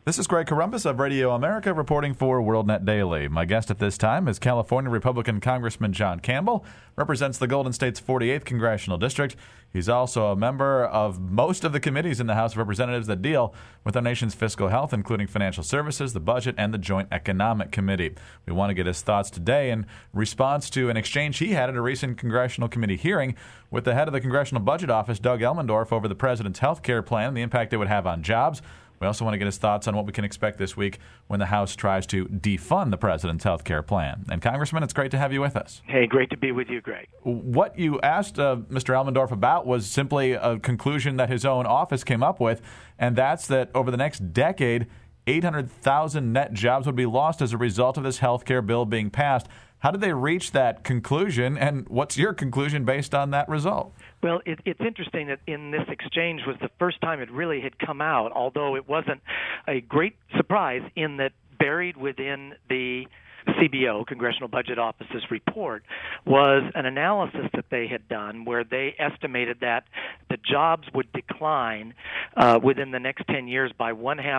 This is Greg Corombos of Radio America reporting for WorldNet Daily. My guest at this time is California Republican Congressman John Campbell, represents the Golden State's 48th Congressional District. He's also a member of most of the committees in the House of Representatives that deal with our nation's fiscal health, including financial services, the budget, and the Joint Economic Committee. We want to get his thoughts today in response to an exchange he had at a recent Congressional Committee hearing with the head of the Congressional Budget Office, Doug Elmendorf, over the president's health care plan and the impact it would have on jobs. We also want to get his thoughts on what we can expect this week when the House tries to defund the president's health care plan. And, Congressman, it's great to have you with us. Hey, great to be with you, Greg. What you asked Mr. Elmendorf about was simply a conclusion that his own office came up with, and that's that over the next decade, 800,000 net jobs would be lost as a result of this health care bill being passed. How did they reach that conclusion, and what's your conclusion based on that result? Well, it's interesting that in this exchange was the first time it really had come out, although it wasn't a great surprise in that buried within the CBO, Congressional Budget Office's report, was an analysis that they had done where they estimated that the jobs would decline within the next 10 years by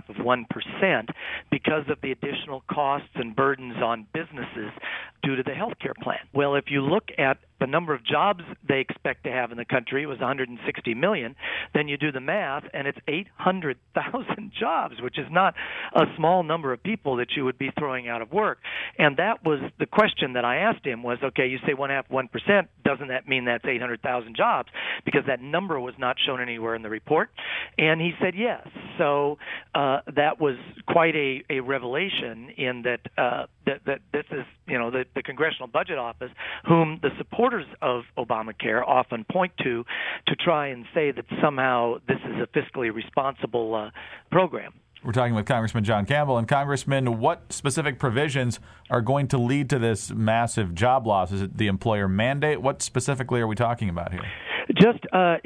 0.5% because of the additional costs and burdens on businesses due to the health care plan. Well, if you look at the number of jobs they expect to have in the country, it was 160 million, then you do the math, and it's 800,000 jobs, which is not a small number of people that you would be throwing out of work. And that was the question that I asked him was, okay, you say 1%, doesn't that mean that's 800,000 jobs? Because that number was not shown anywhere in the report. And he said yes. So that was quite a revelation in that that this is, the Congressional Budget Office, whom the supporters of Obamacare often point to try and say that somehow this is a fiscally responsible program. We're talking with Congressman John Campbell. And, Congressman, what specific provisions are going to lead to this massive job loss? Is it the employer mandate? What specifically are we talking about here? Just,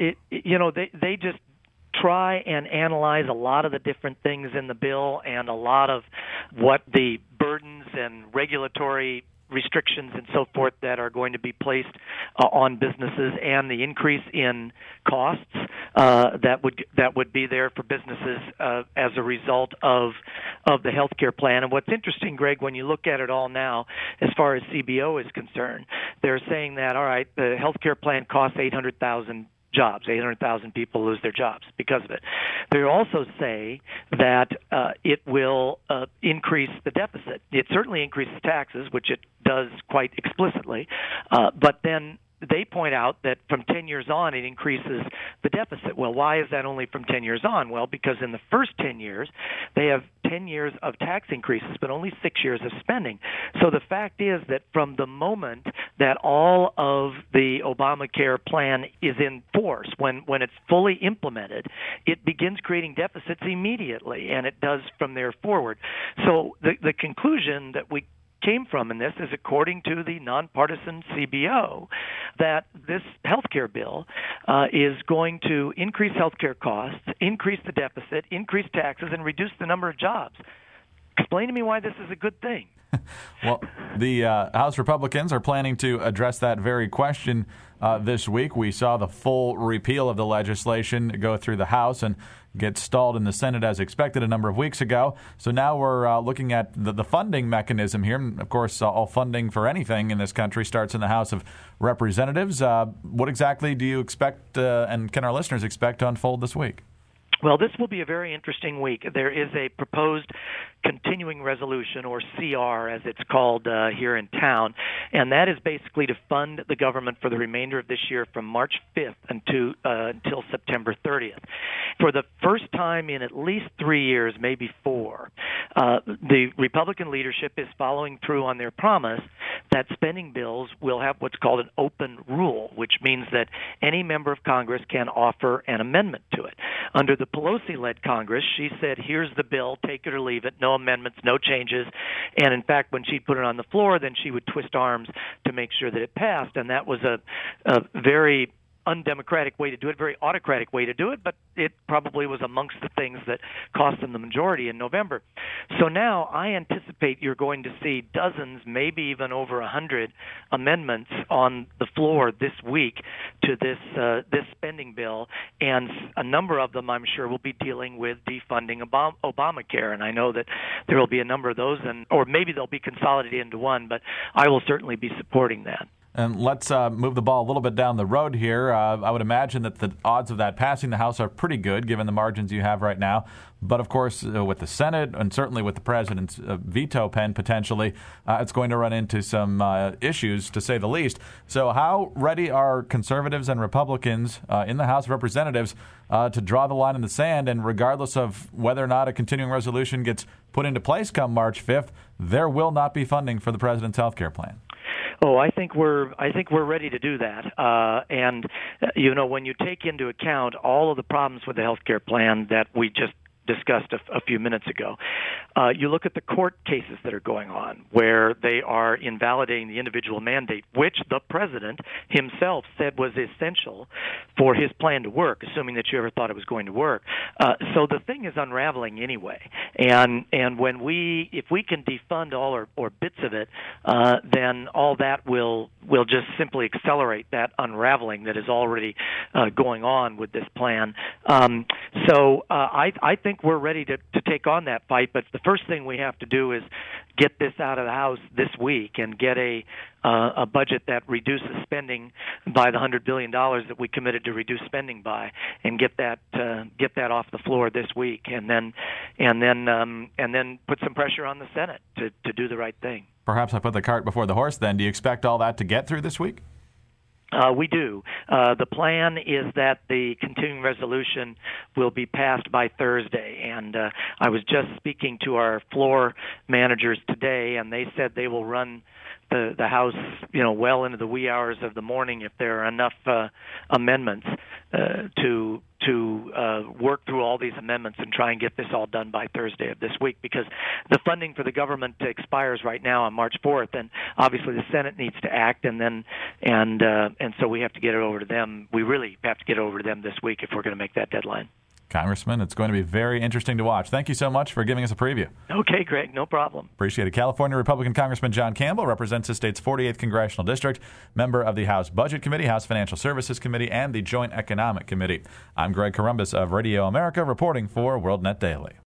they just try and analyze a lot of the different things in the bill and a lot of what the burdens and regulatory restrictions and so forth that are going to be placed on businesses, and the increase in costs that would be there for businesses as a result of the health care plan. And what's interesting, Greg, when you look at it all now, as far as CBO is concerned, they're saying that, all right, the health care plan costs 800,000 jobs. 800,000 people lose their jobs because of it. They also say that it will increase the deficit. It certainly increases taxes, which it does quite explicitly, but then they point out that from 10 years on, it increases the deficit. Well, why is that only from 10 years on? Well, because in the first 10 years, they have 10 years of tax increases, but only 6 years of spending. So the fact is that from the moment that all of the Obamacare plan is in force, when it's fully implemented, it begins creating deficits immediately, and it does from there forward. So the conclusion that we came from in this is, according to the nonpartisan CBO, that this health care bill is going to increase health care costs, increase the deficit, increase taxes, and reduce the number of jobs. Explain to me why this is a good thing. Well, the House Republicans are planning to address that very question this week. We saw the full repeal of the legislation go through the House and get stalled in the Senate as expected a number of weeks ago. So now we're looking at the funding mechanism here. And of course, all funding for anything in this country starts in the House of Representatives. What exactly do you expect and can our listeners expect to unfold this week? Well, this will be a very interesting week. There is a proposed continuing resolution, or CR as it's called here in town, and that is basically to fund the government for the remainder of this year from March 5th until September 30th. For the first time in at least 3 years, maybe 4, the Republican leadership is following through on their promise that spending bills will have what's called an open rule, which means that any member of Congress can offer an amendment to it. Under the Pelosi-led Congress, she said, here's the bill, take it or leave it, no amendments, no changes. And in fact, when she'd put it on the floor, then she would twist arms to make sure that it passed. And that was a very undemocratic way to do it, very autocratic way to do it, but it probably was amongst the things that cost them the majority in November. So now I anticipate you're going to see dozens, maybe even over 100 amendments on the floor this week to this spending bill, and a number of them, I'm sure, will be dealing with defunding Obamacare. And I know that there will be a number of those, or maybe they'll be consolidated into one, but I will certainly be supporting that. And let's move the ball a little bit down the road here. I would imagine that the odds of that passing the House are pretty good, given the margins you have right now. But, of course, with the Senate and certainly with the president's veto pen potentially, it's going to run into some issues, to say the least. So how ready are conservatives and Republicans in the House of Representatives to draw the line in the sand? And regardless of whether or not a continuing resolution gets put into place come March 5th, there will not be funding for the president's health care plan. Oh, I think we're ready to do that. And when you take into account all of the problems with the health care plan that we just discussed a few minutes ago. You look at the court cases that are going on where they are invalidating the individual mandate, which the president himself said was essential for his plan to work, assuming that you ever thought it was going to work. So the thing is unraveling anyway. And if we can defund all or bits of it, then all that will just simply accelerate that unraveling that is already going on with this plan. So I think we're ready to take on that fight, but the first thing we have to do is get this out of the House this week and get a budget that reduces spending by the $100 billion that we committed to reduce spending by, and get that off the floor this week, and then put some pressure on the Senate to do the right thing. Perhaps I put the cart before the horse then. Do you expect all that to get through this week? We do. The plan is that the continuing resolution will be passed by Thursday, and I was just speaking to our floor managers today, and they said they will run the House, well into the wee hours of the morning if there are enough amendments to work through all these amendments and try and get this all done by Thursday of this week, because the funding for the government expires right now on March 4th, and obviously the Senate needs to act, and so we have to get it over to them. We really have to get it over to them this week if we're going to make that deadline. Congressman, it's going to be very interesting to watch. Thank you so much for giving us a preview. Okay, Greg, no problem. Appreciate it. California Republican Congressman John Campbell represents the state's 48th Congressional District, member of the House Budget Committee, House Financial Services Committee, and the Joint Economic Committee. I'm Greg Corombos of Radio America, reporting for WorldNet Daily.